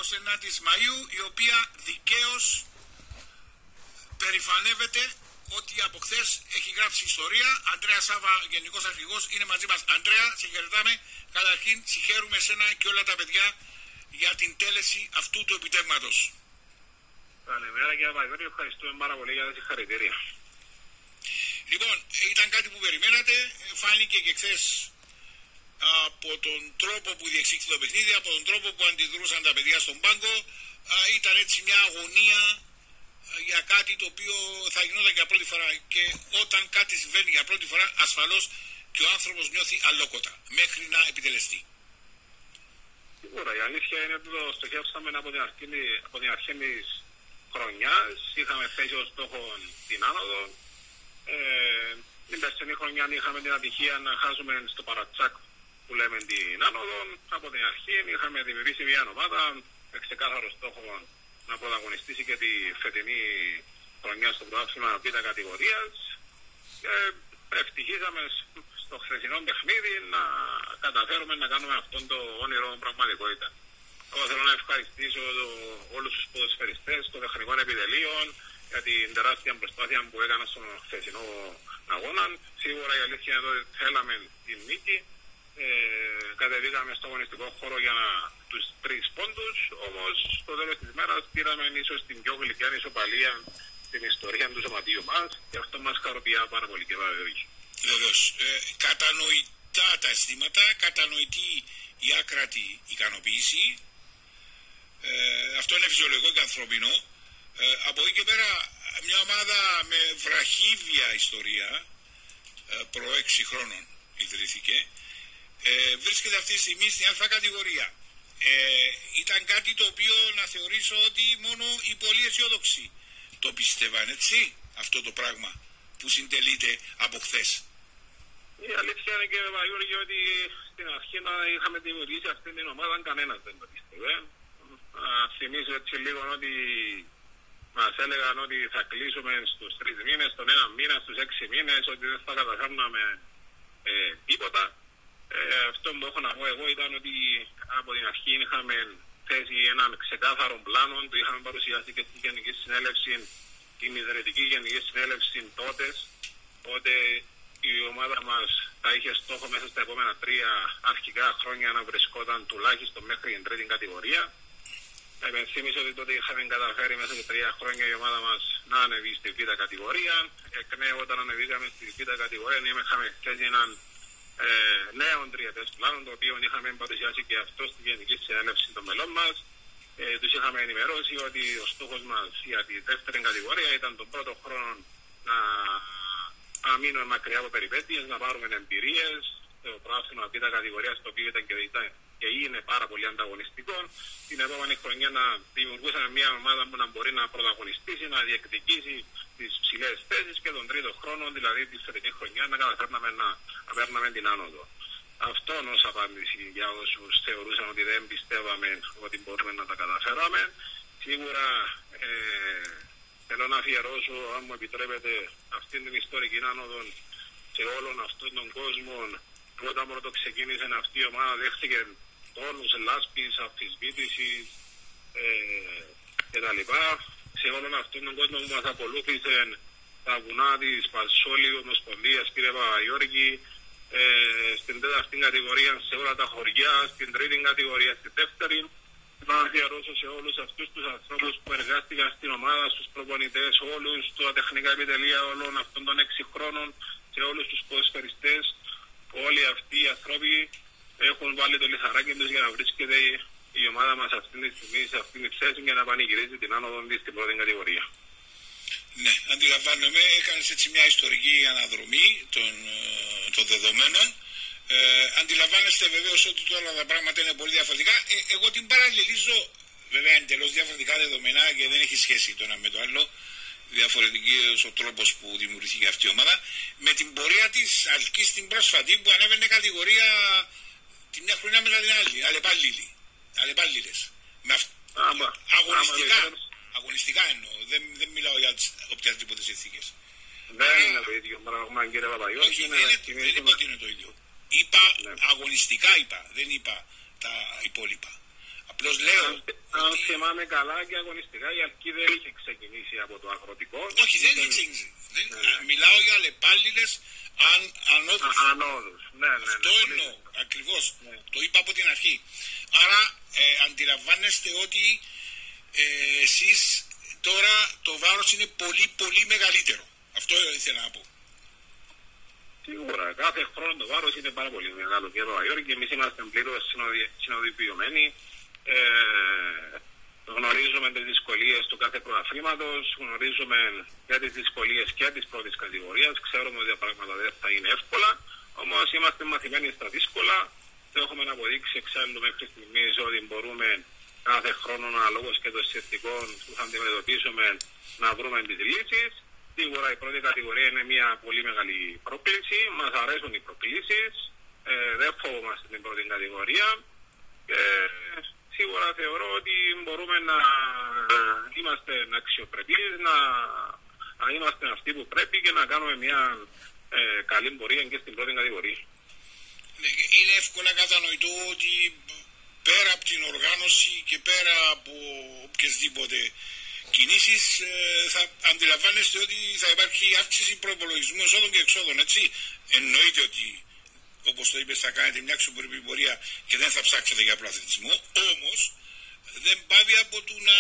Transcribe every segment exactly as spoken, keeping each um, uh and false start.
εικοστή ενάτη Μαΐου, η οποία δικαίως περηφανεύεται ότι από χθες έχει γράψει ιστορία. Αντρέα Σάβα, Γενικός Αρχηγός, είναι μαζί μας. Αντρέα, σε χαιρετάμε. Καταρχήν, συγχαίρουμε εσένα και όλα τα παιδιά για την τέλεση αυτού του επιτεύγματος. Καλημέρα κύριε Παπαδόπουλο, ευχαριστούμε πάρα πολύ για τα συγχαρητήρια. Λοιπόν, ήταν κάτι που περιμένατε, φάνηκε και χθες από τον τρόπο που διεξήχθη το παιχνίδι, από τον τρόπο που αντιδρούσαν τα παιδιά στον πάγκο. Ήταν έτσι μια αγωνία για κάτι το οποίο θα γινόταν για πρώτη φορά, και όταν κάτι συμβαίνει για πρώτη φορά ασφαλώς και ο άνθρωπος νιώθει αλόκοτα μέχρι να επιτελεστεί. Σίγουρα, η αλήθεια είναι ότι το στοχεύσαμε από την αρχή, από την αρχή της χρονιάς. Είχαμε θέσει ως στόχο την άνοδο. Ε, την περσινή χρονιά είχαμε την ατυχία να χάσουμε στο παρατσάκ που λέμε την άνοδο. Από την αρχή είχαμε δημιουργήσει μια ομάδα με ξεκάθαρο στόχο να πρωταγωνιστήσει και τη φετινή χρονιά στο πρωτάθλημα Β' κατηγορίας. Ε, ευτυχήσαμε στο χθεσινό παιχνίδι να καταφέρουμε να κάνουμε αυτόν το όνειρο πραγματικότητα. Εγώ θέλω να ευχαριστήσω όλους τους ποδοσφαιριστές των τεχνικών επιτελείων για την τεράστια προσπάθεια που έκαναν στον χθεσινό αγώνα. Σίγουρα η αλήθεια είναι ότι θέλαμε την νίκη. Ε, κατεβήκαμε στο αγωνιστικό χώρο για τους τρεις πόντους, όμως στο τέλος της μέρας πήραμε ίσως την πιο γλυκιά ισοπαλία στην ιστορία του σωματείου μας, και αυτό μας χαροποιεί πάρα πολύ και βεβαίως. Βεβαίως. Ε, κατανοητά τα αισθήματα, κατανοητή η άκρατη ικανοποίηση. Ε, αυτό είναι φυσιολογικό και ανθρωπινό. Ε, από εκεί και πέρα μια ομάδα με βραχύβια ιστορία, ε, προ έξι χρόνων ιδρύθηκε, ε, βρίσκεται αυτή τη στιγμή στην Α κατηγορία. Ε, ήταν κάτι το οποίο να θεωρήσω ότι μόνο οι πολύ αισιόδοξοι το πίστευαν, έτσι, αυτό το πράγμα που συντελείται από χθες. Η αλήθεια είναι και Παπαγιώργη ότι στην αρχή να είχαμε δημιουργήσει αυτή την ομάδα κανένας δεν το πίστευε. Θυμίζω έτσι λίγο ότι μας έλεγαν ότι θα κλείσουμε στους τρεις μήνες, στον ένα μήνα, στους έξι μήνες, ότι δεν θα καταφέρναμε ε, τίποτα. Ε, αυτό που έχω να πω εγώ ήταν ότι από την αρχή είχαμε θέσει έναν ξεκάθαρο πλάνο, το είχαμε παρουσιάσει και στην Γενική Συνέλευση, την ιδρυτική Γενική Συνέλευση τότε, ότι η ομάδα μας θα είχε στόχο μέσα στα επόμενα τρία αρχικά χρόνια να βρισκόταν τουλάχιστον μέχρι την τρίτη κατηγορία. Επενθύμισα ότι τότε είχαμε καταφέρει μέσα σε τρία χρόνια η ομάδα μας να ανεβεί στη Β' κατηγορία. Εκ νέου, όταν ανεβήκαμε στη Β' κατηγορία, είχαμε θέσει έναν ε, νέο τριετές πλάνο, το οποίο είχαμε παρουσιάσει και αυτό στη Γενική Συνέλευση των μελών μας. Ε, τους είχαμε ενημερώσει ότι ο στόχος μας για τη δεύτερη κατηγορία ήταν τον πρώτο χρόνο να, να μείνουμε μακριά από περιπέτειες, να πάρουμε εμπειρίες. Το πράσινο Β' κατηγορία, το οποίο ήταν και, ήταν και είναι πάρα πολύ ανταγωνιστικό. Την επόμενη χρονιά να δημιουργούσαμε μια ομάδα που να μπορεί να πρωταγωνιστήσει, να διεκδικήσει τις ψηλές θέσεις, και τον τρίτο χρόνο, δηλαδή τη φετινή χρονιά, να καταφέρναμε να, να παίρναμε την άνοδο. Αυτό ως απάντηση για όσους θεωρούσαν ότι δεν πιστεύαμε ότι μπορούμε να τα καταφέραμε. Σίγουρα ε, θέλω να αφιερώσω, αν μου επιτρέπετε, αυτήν την ιστορική άνοδο σε όλον αυτόν τον κόσμο που όταν πρώτο ξεκίνησε αυτή η ομάδα δέχτηκε τόνους λάσπης, αμφισβήτησης ε, κτλ. Σε όλον αυτόν τον κόσμο που μας ακολούθησε τα βουνά της Πασόλη, Ομοσπονδίας, κύριε Παπαγιώργη, ε, στην τέταρτη κατηγορία σε όλα τα χωριά, στην τρίτη κατηγορία, στη δεύτερη. Να αφιερώσω σε όλους αυτούς τους ανθρώπους που εργάστηκαν στην ομάδα, στους προπονητές, όλους τα τεχνικά επιτελεία όλων αυτών των έξι χρόνων, σε όλους τους ποδοσφαιριστές. Όλοι αυτοί οι άνθρωποι έχουν βάλει το λιθαράκι τους για να βρίσκεται η ομάδα μας αυτή τη στιγμή σε αυτήν τη θέση για να πανηγυρίζει την άνοδο της στην πρώτη κατηγορία. Ναι, αντιλαμβάνομαι, έκανες έτσι μια ιστορική αναδρομή των, των δεδομένων. Ε, αντιλαμβάνεστε βεβαίως ότι τώρα τα πράγματα είναι πολύ διαφορετικά. Ε, εγώ την παραλληλίζω, βέβαια εντελώς διαφορετικά δεδομένα και δεν έχει σχέση το ένα με το άλλο, διαφορετικός ο τρόπος που δημιουργήθηκε αυτή η ομάδα, με την πορεία της Αλκής στην πρόσφατη που ανέβαινε κατηγορία τη μια χρονιά μετά την άλλη, αλλεπάλληλοι, αλλεπάλληλες. Με αυ... άμα, αγωνιστικά, άμα, αγωνιστικά εννοώ, δεν, δεν μιλάω για οποιασδήποτε συνθήκες. Δεν Α, είναι το ίδιο πράγμα, κύριε Παπαγιώργη. Όχι, δεν, είναι, δεν είπα ότι είναι το ίδιο. Είπα, ναι. αγωνιστικά είπα, δεν είπα τα υπόλοιπα. Απλώς λέω Αν θυμάμαι καλά και αγωνιστικά η Αλκή δεν είχε ξεκινήσει από το αγροτικό. Όχι, δεν είχε ξεκινήσει. Ναι. Μιλάω για αλλεπάλληλες αν, ανώδους. Α, ανώδους. Ναι, ναι, αυτό ναι, εννοώ, ναι. ακριβώς. Ναι. Το είπα από την αρχή. Άρα ε, αντιλαμβάνεστε ότι ε, εσείς τώρα το βάρος είναι πολύ πολύ μεγαλύτερο. Αυτό ήθελα να πω. Σίγουρα, κάθε χρόνο το βάρος είναι πάρα πολύ μεγάλο και εδώ Αγιώργη και εμείς είμαστε πλήρως συνοδοποιημένοι. Ε, γνωρίζουμε τις δυσκολίες του κάθε πρωταθλήματος, γνωρίζουμε για τις δυσκολίες και της πρώτης κατηγορίας, ξέρουμε ότι τα πράγματα δεν θα είναι εύκολα, όμως είμαστε μαθημένοι στα δύσκολα, το έχουμε αποδείξει εξάλλου μέχρι στιγμής ότι μπορούμε κάθε χρόνο αναλόγως και των συνθηκών που θα αντιμετωπίσουμε να βρούμε τις λύσεις. Σίγουρα η πρώτη κατηγορία είναι μια πολύ μεγάλη πρόκληση, μας αρέσουν οι προκλήσεις, ε, δεν φοβόμαστε την πρώτη κατηγορία. Ε, σίγουρα θεωρώ ότι μπορούμε να είμαστε αξιοπρεπείς, να, να είμαστε αυτοί που πρέπει και να κάνουμε μια ε, καλή πορεία και στην πρώτη κατηγορία. Είναι εύκολα κατανοητό ότι πέρα από την οργάνωση και πέρα από οποιασδήποτε κινήσεις θα αντιλαμβάνεστε ότι θα υπάρχει αύξηση προϋπολογισμού εσόδων και εξόδων, έτσι. Εννοείται ότι, όπως το είπες, θα κάνετε μια αξιοπρεπή πορεία και δεν θα ψάξετε για προαθλητισμό, όμως δεν πάβει από το να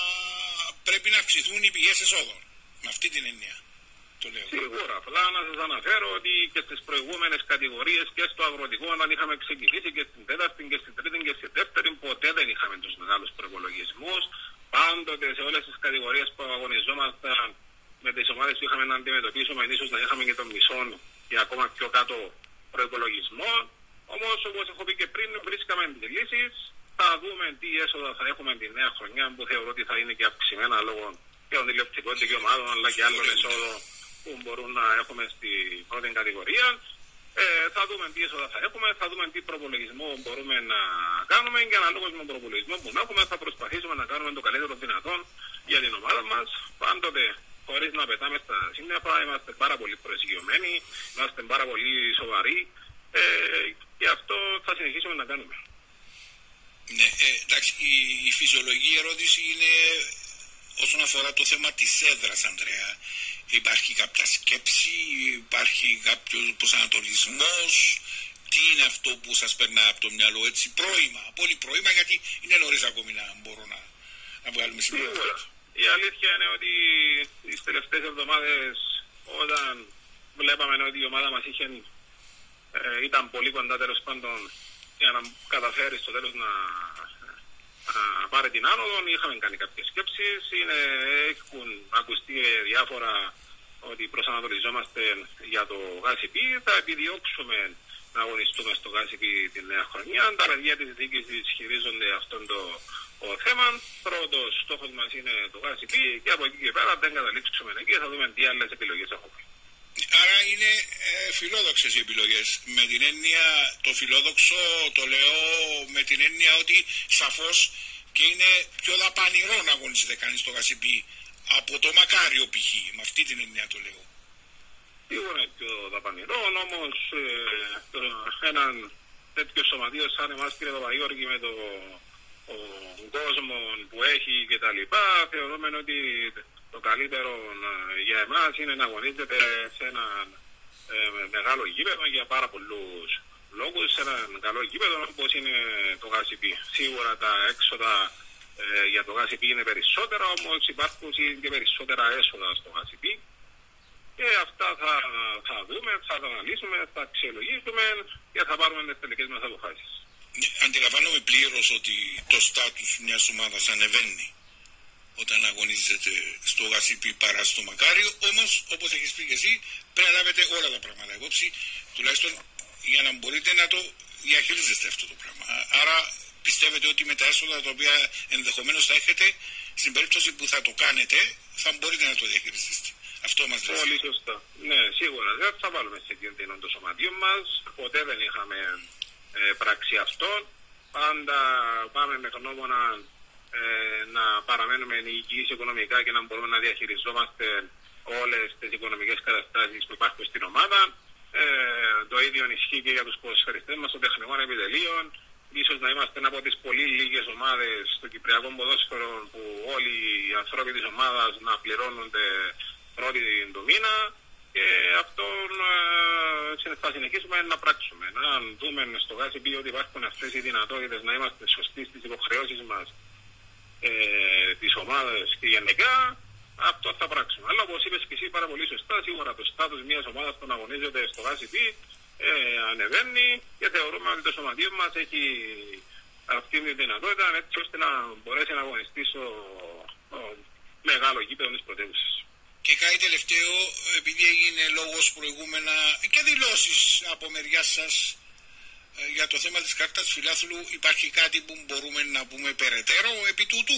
πρέπει να αυξηθούν οι πηγές εσόδων. Με αυτή την έννοια το λέω. Σίγουρα. Απλά να σας αναφέρω ότι και στις προηγούμενες κατηγορίες και στο αγροτικό, όταν είχαμε ξεκινήσει και στην τέταρτη και στην τρίτη και στην δεύτερη, ποτέ δεν είχαμε τους μεγάλους προϋπολογισμούς. Πάντοτε σε όλες τις κατηγορίες που αγωνιζόμασταν με τις ομάδες που είχαμε να αντιμετωπίσουμε, ίσως να είχαμε και τον μισό και ακόμα πιο κάτω προϋπολογισμό. Όμως, όπως έχω πει και πριν, βρίσκαμε τις λύσεις. Θα δούμε τι έσοδα θα έχουμε τη νέα χρονιά, που θεωρώ ότι θα είναι και αυξημένα λόγω και των τηλεοπτικών δικαιωμάτων, αλλά και άλλων εσόδων που μπορούν να έχουμε στην πρώτη κατηγορία. Ε, θα δούμε τι έσοδα θα έχουμε, θα δούμε τι προπολογισμό μπορούμε να κάνουμε και αναλόγως με τον προπολογισμό που να έχουμε θα προσπαθήσουμε να κάνουμε το καλύτερο δυνατόν για την ομάδα μας. Πάντοτε χωρίς να πετάμε στα σύννεφα, είμαστε πάρα πολύ προεσγειωμένοι, είμαστε πάρα πολύ σοβαροί ε, και αυτό θα συνεχίσουμε να κάνουμε. Ναι, ε, εντάξει, η, η φυσιολογική ερώτηση είναι όσον αφορά το θέμα της έδρας, Ανδρέα. Υπάρχει κάποια σκέψη, υπάρχει κάποιος προσανατολισμός, τι είναι αυτό που σας περνά από το μυαλό, έτσι, πρώιμα, πολύ πρώιμα, γιατί είναι νωρίς ακόμη να μπορώ να, να βγάλουμε συμπέρασμα. Η αλήθεια είναι ότι τις τελευταίες εβδομάδες, όταν βλέπαμε ότι η ομάδα μας είχε, ε, ήταν πολύ κοντά τέλος πάντων για να καταφέρει στο τέλος να, να πάρει την άνοδο, είχαμε κάνει κάποιες σκέψεις, είναι, έχουν ακουστεί διάφορα ότι προσανατολιζόμαστε για το ΓΑΣΥΠΗ, θα επιδιώξουμε να αγωνιστούμε στο ΓΑΣΥΠΗ τη νέα χρονιά. Τα παιδιά της διοίκησης χειρίζονται αυτό το, το θέμα. Πρώτος στόχος μας είναι το ΓΑΣΥΠΗ και από εκεί και πέρα δεν καταλήξουμε εκεί, θα δούμε τι άλλες επιλογές έχουμε. Άρα είναι ε, φιλόδοξες οι επιλογές. Με την έννοια, το φιλόδοξο το λέω με την έννοια ότι σαφώς και είναι πιο δαπανηρό να αγωνίζεται κανείς στο ΓΑΣΥΠΗ από το Μακάριο π.χ. Με αυτή την έννοια το λέω. Σίγουρα είναι πιο δαπανηρό, όμως ε, έναν τέτοιο σωματείο σαν εμάς, κύριε Παπαγιώργη, με τον κόσμο που έχει και τα λοιπά, θεωρούμε ότι το καλύτερο για εμάς είναι να αγωνίζεται σε ένα ε, μεγάλο γήπεδο για πάρα πολλούς λόγους, σε ένα καλό γήπεδο όπως είναι το ΓΑΣΥΠΗ. Σίγουρα τα έξοδα ε, για το ΓΑΣΥΠΗ είναι περισσότερα, όμως υπάρχουν και περισσότερα έσοδα στο ΓΑΣΥΠΗ. Και αυτά θα, θα δούμε, θα τα αναλύσουμε, θα αξιολογήσουμε και θα πάρουμε τις τελικές μας αποφάσεις. Αντιλαμβάνομαι πλήρως ότι το στάτους μιας ομάδας ανεβαίνει όταν αγωνίζεται στο ΓΑΣΥΠΗ παρά στο Μακάριο, όμως όπως έχεις πει και εσύ πρέπει να λάβετε όλα τα πράγματα υπόψη, τουλάχιστον για να μπορείτε να το διαχειρίζεστε αυτό το πράγμα. Άρα πιστεύετε ότι με τα έσοδα τα οποία ενδεχομένως θα έχετε, στην περίπτωση που θα το κάνετε, θα μπορείτε να το διαχειριστείτε. Αυτό μας λέει. Πολύ σωστά. Ναι, σίγουρα. Δεν θα βάλουμε σε κίνδυνο το σωματείο μας. Ποτέ δεν είχαμε ε, πράξει αυτό. Πάντα πάμε με γνώμονα ε, να παραμένουμε υγιείς οικονομικά και να μπορούμε να διαχειριζόμαστε όλες τις οικονομικές καταστάσεις που υπάρχουν στην ομάδα. Ε, το ίδιο ισχύει και για τους ποδοσφαιριστές μας των τεχνικών επιτελείων, ίσως να είμαστε από τις πολύ λίγες ομάδες στο κυπριακό ποδόσφαιρο που όλοι οι άνθρωποι της ομάδας να πληρώνονται πρώτη του μήνα και αυτόν ε, θα συνεχίσουμε να πράξουμε. Αν δούμε στο ΓΑΣΥ ότι υπάρχουν αυτές οι δυνατότητες να είμαστε σωστοί στις υποχρεώσεις μας ε, της ομάδας και γενικά, αυτό θα πράξουμε. Αλλά όπως είπες και εσύ πάρα πολύ σωστά, σίγουρα το στάτους μιας ομάδας που αγωνίζεται στο ΓΑΣΥ ε, ανεβαίνει και θεωρούμε ότι το σωματείο μας έχει αυτή τη δυνατότητα έτσι ώστε να μπορέσει να αγωνιστεί στο μεγάλο γήπεδο της πρωτεύουσας. Και κάτι τελευταίο, επειδή έγινε λόγος προηγούμενα και δηλώσεις από μεριά σας για το θέμα της κάρτας φιλάθλου, υπάρχει κάτι που μπορούμε να πούμε περαιτέρω επί τούτου?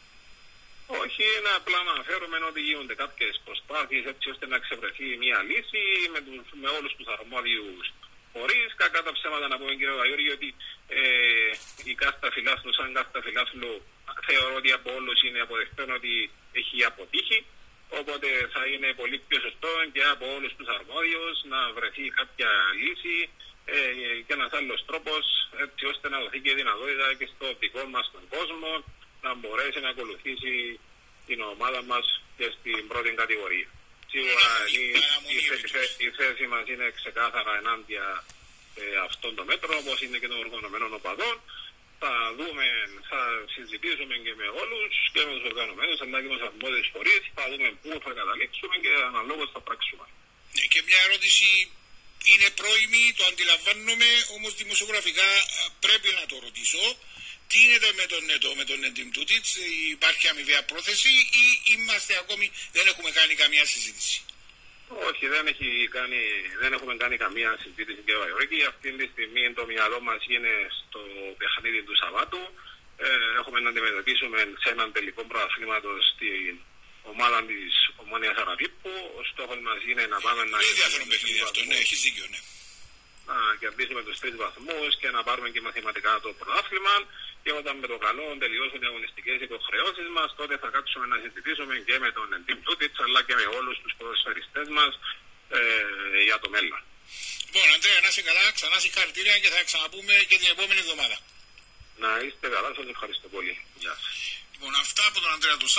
Όχι, είναι απλά να αναφέρουμε ότι γίνονται κάποιες προσπάθειες έτσι ώστε να ξεβρεθεί μια λύση με, τους, με όλους τους αρμόδιους φορείς. Κακά τα ψέματα να πούμε κύριε Βαγιώργη ότι ε, η κάρτα φιλάθλου σαν κάρτα φιλάθλου θεωρώ ότι από όλους είναι αποδεκτό ότι έχει αποτύχει. Οπότε θα είναι πολύ πιο σωστό και από όλους τους αρμόδιους να βρεθεί κάποια λύση ε, και ένας άλλος τρόπος έτσι ώστε να δοθεί και δυνατότητα και στο δικό μας τον κόσμο να μπορέσει να ακολουθήσει την ομάδα μας και στην πρώτη κατηγορία. Σίγουρα η, η, η, η θέση μας είναι ξεκάθαρα ενάντια ε, αυτών των μέτρων, όπως είναι και των οργανωμένων οπαδών. Θα δούμε, θα συζητήσουμε και με όλους και με τους οργανωμένους αλλά και με τους αρμόδιους φορείς. Θα δούμε πού θα καταλήξουμε και αναλόγως θα πράξουμε. Και μια ερώτηση, είναι πρόημη, το αντιλαμβάνομαι, όμως δημοσιογραφικά πρέπει να το ρωτήσω. Τι γίνεται με τον ΝΕΤΟ, με τον Έντιμ Τούτιτς, υπάρχει αμοιβαία πρόθεση ή είμαστε ακόμη, δεν έχουμε κάνει καμία συζήτηση? Όχι, δεν, έχει κάνει, δεν έχουμε κάνει καμία συζήτηση και Βαγιώργη. Αυτή τη στιγμή το μυαλό μας είναι στο παιχνίδι του Σαββάτου. Ε, έχουμε να αντιμετωπίσουμε σε έναν τελικό πρωταθλήματος στην ομάδα της Ομόνοιας Αραβίππου. Ο στόχος μας είναι να πάμε να... Είναι ενδιαφέρον παιχνίδι αυτό, ναι, έχεις δίκιο, ναι. Να κερδίσουμε τους τρεις βαθμούς και να πάρουμε και μαθηματικά το πρωτάθλημα. Και όταν με το καλό τελειώσουν οι αγωνιστικές υποχρεώσεις μας, τότε θα κάτσουμε να συζητήσουμε και με τον Έντιμ Τούτιτς αλλά και με όλους τους ποδοσφαιριστές μας ε, για το μέλλον. Λοιπόν, Αντρέα, να είσαι καλά, ξανά συγχαρητήρια και θα ξαναπούμε και την επόμενη εβδομάδα. Να είστε καλά, σας ευχαριστώ πολύ. Γεια σας. Λοιπόν, αυτά από τον Αντρέα Τουσά.